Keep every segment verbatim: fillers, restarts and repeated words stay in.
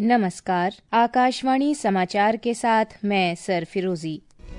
नमस्कार, आकाशवाणी समाचार के साथ मैं सरफिरोजी।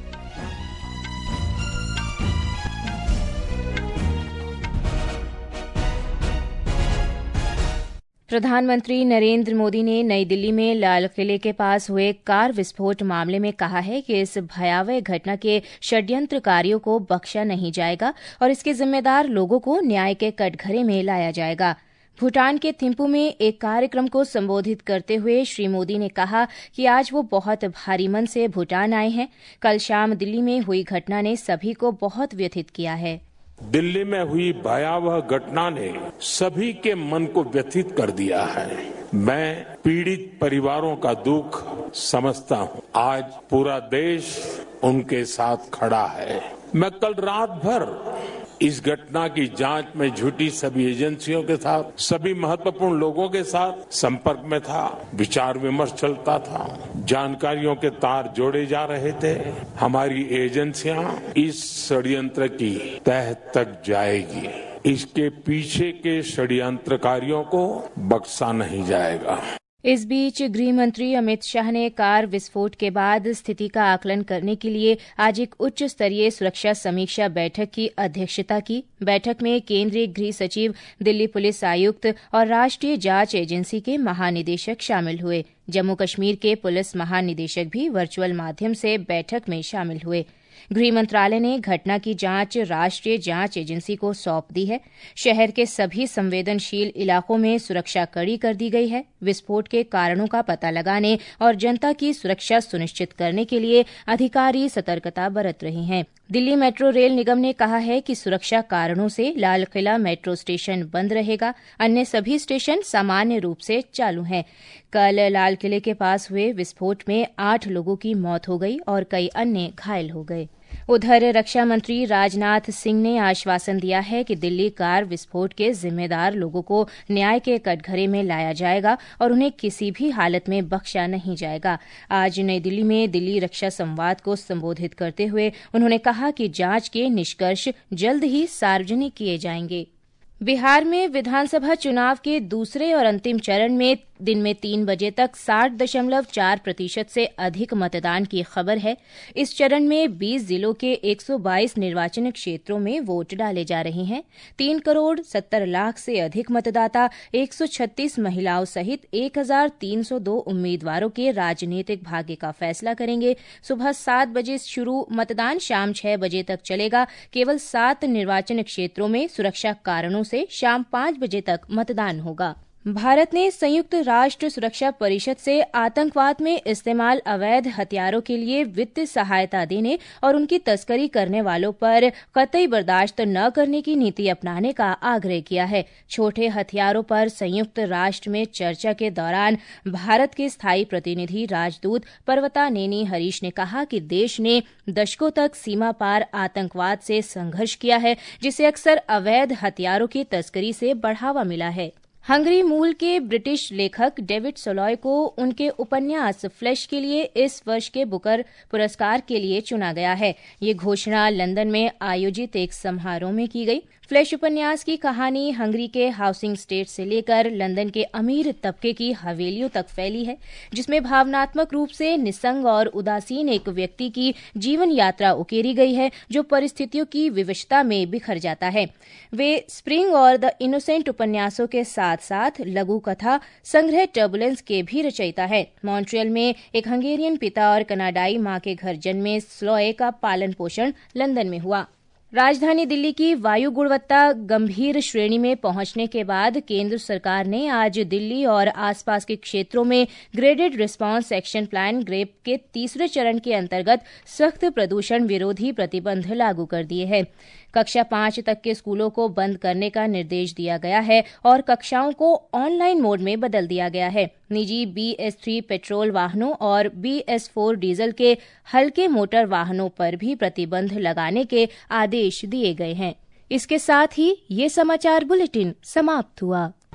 प्रधानमंत्री नरेंद्र मोदी ने नई दिल्ली में लाल किले के पास हुए कार विस्फोट मामले में कहा है कि इस भयावह घटना के षड्यंत्रकारियों को बख्शा नहीं जाएगा और इसके जिम्मेदार लोगों को न्याय के कटघरे में लाया जाएगा। भूटान के थिम्पू में एक कार्यक्रम को संबोधित करते हुए श्री मोदी ने कहा कि आज वो बहुत भारी मन से भूटान आए हैं। कल शाम दिल्ली में हुई घटना ने सभी को बहुत व्यथित किया है। दिल्ली में हुई भयावह घटना ने सभी के मन को व्यथित कर दिया है। मैं पीड़ित परिवारों का दुख समझता हूं। आज पूरा देश उनके साथ खड़ा है। मैं कल रात भर इस घटना की जांच में जुटी सभी एजेंसियों के साथ, सभी महत्वपूर्ण लोगों के साथ संपर्क में था। विचार विमर्श चलता था, जानकारियों के तार जोड़े जा रहे थे। हमारी एजेंसियां इस षड्यंत्र की तह तक जाएगी। इसके पीछे के षड्यंत्रकारियों को बख्शा नहीं जाएगा। इस बीच गृह मंत्री अमित शाह ने कार विस्फोट के बाद स्थिति का आकलन करने के लिए आज एक उच्च स्तरीय सुरक्षा समीक्षा बैठक की अध्यक्षता की। बैठक में केंद्रीय गृह सचिव, दिल्ली पुलिस आयुक्त और राष्ट्रीय जांच एजेंसी के महानिदेशक शामिल हुए। जम्मू कश्मीर के पुलिस महानिदेशक भी वर्चुअल माध्यम से बैठक में शामिल हुए। गृह मंत्रालय ने घटना की जांच राष्ट्रीय जांच एजेंसी को सौंप दी है। शहर के सभी संवेदनशील इलाकों में सुरक्षा कड़ी कर दी गई है। विस्फोट के कारणों का पता लगाने और जनता की सुरक्षा सुनिश्चित करने के लिए अधिकारी सतर्कता बरत रहे हैं। दिल्ली मेट्रो रेल निगम ने कहा है कि सुरक्षा कारणों से लाल किला मेट्रो स्टेशन बंद रहेगा। अन्य सभी स्टेशन सामान्य रूप से चालू हैं। कल लाल किले के पास हुए विस्फोट में आठ लोगों की मौत हो गई और कई अन्य घायल हो गए। उधर रक्षा मंत्री राजनाथ सिंह ने आश्वासन दिया है कि दिल्ली कार विस्फोट के जिम्मेदार लोगों को न्याय के कटघरे में लाया जाएगा और उन्हें किसी भी हालत में बख्शा नहीं जाएगा। आज नई दिल्ली में दिल्ली रक्षा संवाद को संबोधित करते हुए उन्होंने कहा कि जांच के निष्कर्ष जल्द ही सार्वजनिक किए जाएंगे। बिहार में विधानसभा चुनाव के दूसरे और अंतिम चरण में दिन में तीन बजे तक साठ दशमलव चार प्रतिशत से अधिक मतदान की खबर है। इस चरण में बीस जिलों के एक सौ बाईस निर्वाचन क्षेत्रों में वोट डाले जा रहे हैं। तीन करोड़ सत्तर लाख से अधिक मतदाता एक सौ छत्तीस महिलाओं सहित एक हजार तीन सौ दो उम्मीदवारों के राजनीतिक भाग्य का फैसला करेंगे। सुबह सात बजे शुरू मतदान शाम छह बजे तक चलेगा। केवल सात निर्वाचन क्षेत्रों में सुरक्षा कारणों से शाम पांच बजे तक मतदान होगा। भारत ने संयुक्त राष्ट्र सुरक्षा परिषद से आतंकवाद में इस्तेमाल अवैध हथियारों के लिए वित्तीय सहायता देने और उनकी तस्करी करने वालों पर कतई बर्दाश्त न करने की नीति अपनाने का आग्रह किया है। छोटे हथियारों पर संयुक्त राष्ट्र में चर्चा के दौरान भारत के स्थायी प्रतिनिधि राजदूत पर्वता नेनी हरीश ने कहा कि देश ने दशकों तक सीमा पार आतंकवाद से संघर्ष किया है, जिसे अक्सर अवैध हथियारों की तस्करी से बढ़ावा मिला है। हंगरी मूल के ब्रिटिश लेखक डेविड सोलॉय को उनके उपन्यास फ्लैश के लिए इस वर्ष के बुकर पुरस्कार के लिए चुना गया है। ये घोषणा लंदन में आयोजित एक समारोह में की गई। फ्लैश उपन्यास की कहानी हंगरी के हाउसिंग स्टेट से लेकर लंदन के अमीर तबके की हवेलियों तक फैली है, जिसमें भावनात्मक रूप से निस्संग और उदासीन एक व्यक्ति की जीवन यात्रा उकेरी गई है, जो परिस्थितियों की विविधता में बिखर जाता है। वे स्प्रिंग और द इनोसेंट उपन्यासों के साथ साथ लघु कथा संग्रह टर्बुलेंस के भी रचयिता है। मॉन्ट्रियल में एक हंगेरियन पिता और कनाडाई मां के घर जन्मे स्लॉय का पालन पोषण लंदन में हुआ। राजधानी दिल्ली की वायु गुणवत्ता गंभीर श्रेणी में पहुंचने के बाद केंद्र सरकार ने आज दिल्ली और आसपास के क्षेत्रों में graded response action plan GRAP के तीसरे चरण के अंतर्गत सख्त प्रदूषण विरोधी प्रतिबंध लागू कर दिए हैं। कक्षा पांच तक के स्कूलों को बंद करने का निर्देश दिया गया है और कक्षाओं को ऑनलाइन मोड में बदल दिया गया है। निजी बी एस थ्री पेट्रोल वाहनों और बी एस फोर डीजल के हल्के मोटर वाहनों पर भी प्रतिबंध लगाने के आदेश दिए गए हैं। इसके साथ ही ये समाचार बुलेटिन समाप्त हुआ।